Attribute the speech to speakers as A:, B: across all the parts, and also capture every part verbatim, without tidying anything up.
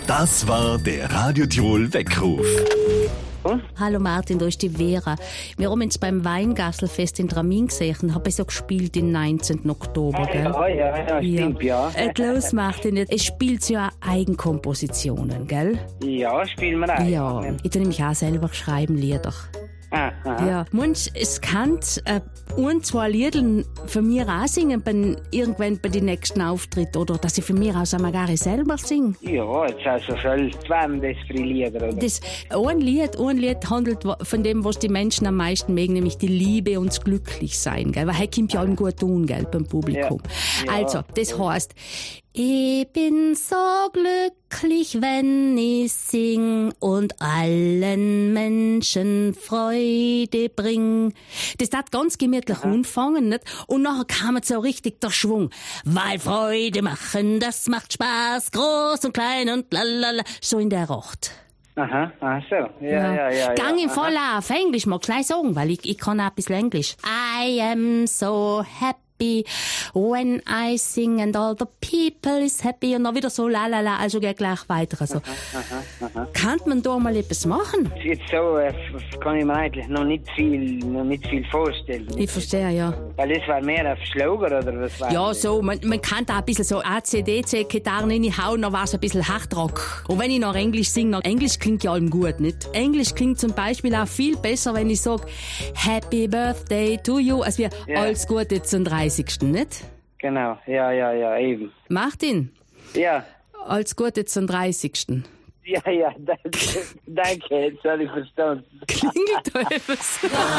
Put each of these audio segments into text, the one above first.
A: Das war der Radio Tirol Weckruf.
B: Hm? Hallo Martin, da ist die Vera. Wir haben uns beim Weingasselfest in Tramin gesehen, habe ich so gespielt den neunzehnten Oktober, gell?
C: Ja, ja, ja, stimmt, ja.
B: ja. Äh, los, Martin, es spielt ja Eigenkompositionen, gell?
C: Ja, spielen wir auch.
B: Ja, ich tue nämlich auch selber schreiben Lieder.
C: Ah,
B: ja, manch, es kann äh, ein, zwei Lieder von mir auch singen, bei, irgendwann bei den nächsten Auftritten, oder dass ich von mir aus einmal gar nicht selber singe.
C: Ja, jetzt also schon zwei für Lieder, oder?
B: Das, ein Lied, ein Lied handelt von dem, was die Menschen am meisten mögen, nämlich die Liebe und das Glücklichsein, gell? Weil heute kommt ja allem gut tun, gell, beim Publikum. Ja. Ja. Also, das heisst, ich bin so glücklich, wenn ich sing und allen Menschen Freude bring. Das hat ganz gemütlich ja. anfangen, nicht? Und nachher kam so richtig der Schwung. Weil Freude machen, das macht Spaß, groß und klein und lalala. So in der Art.
C: Aha, ach so. Ja, ja, ja. ja
B: Gang
C: ja.
B: im voll auf Englisch, mag ich gleich sagen, weil ich, ich kann auch ein bisschen Englisch. I am so happy when I sing and all the people is happy. Und dann wieder so lalala, also geht gleich weiter. Also,
C: aha, aha, aha.
B: Kann man da mal etwas machen?
C: Jetzt so äh, kann ich mir eigentlich noch nicht viel, noch nicht viel vorstellen.
B: Ich verstehe, ja.
C: Weil das war mehr auf Schlager, oder was war
B: Ja,
C: das?
B: so, man, man kann da ein bisschen so A C D C-Gitarren reinhauen, dann war es ein bisschen Hardrock. Und wenn ich noch Englisch singe, Englisch klingt ja allem gut, nicht? Englisch klingt zum Beispiel auch viel besser, wenn ich sage Happy Birthday to you, als wir
C: ja.
B: alles Gute zum dreißigsten nicht?
C: Genau, ja, ja, ja, eben.
B: Martin?
C: Ja.
B: Alles Gute zum dreißigsten
C: Ja, ja, danke, danke, jetzt habe ich verstanden.
B: Klingelt da etwas?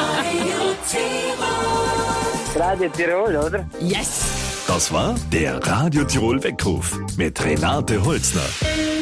C: Radio Tirol, oder?
B: Yes!
A: Das war der Radio Tirol Weckruf mit Renate Holzner.